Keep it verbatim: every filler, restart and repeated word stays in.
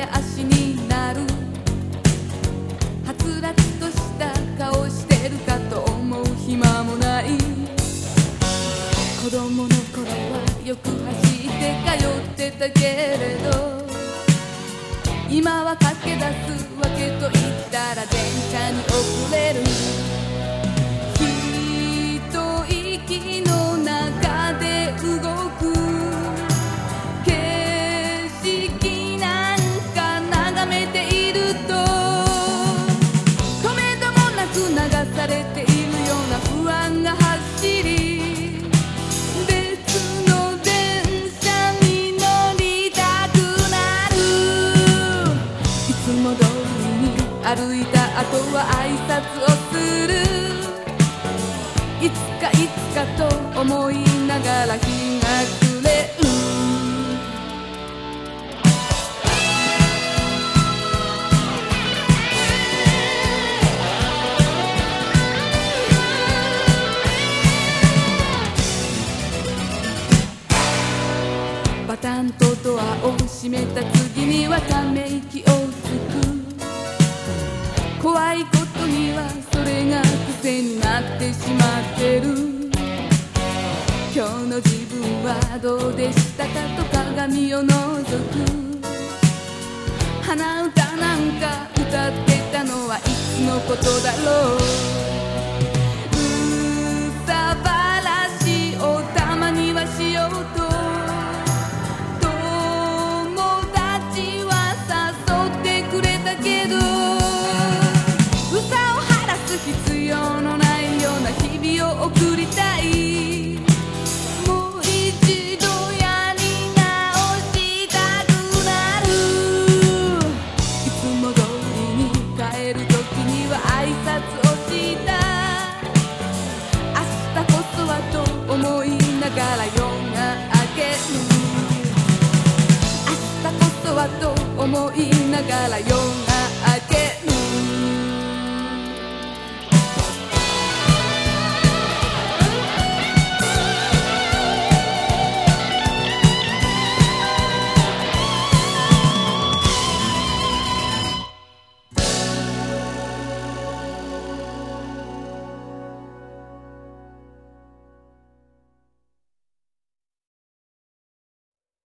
や足になる。はつらつとした顔してるかと思う暇もない。子供の頃はよく走って通ってたけれど、今は駆け出すわけと言ったら電車に遅れる。一息の中で動く景色なんか眺めていると、止めどもなく流されているような不安が走り、別の電車に乗りたくなる。いつも通りに歩いた後は挨拶をする。いつかいつかと思いながら日が暮れる。バタンとドアを閉めた次にはため息をつく。怖いことにはそれが癖になってしまってる。今日の自分はどうでしたかと鏡を覗く。鼻歌なんか歌ってたのはいつのことだろう。憂さ晴らしをたまにはしようと友達は誘ってくれたけど、必要のないような日々を送りたい。もう一度やり直したくなる。いつも通りに帰る時には挨拶をした。明日こそはと思いながら夜が明ける。明日こそはと思いながら夜が明ける。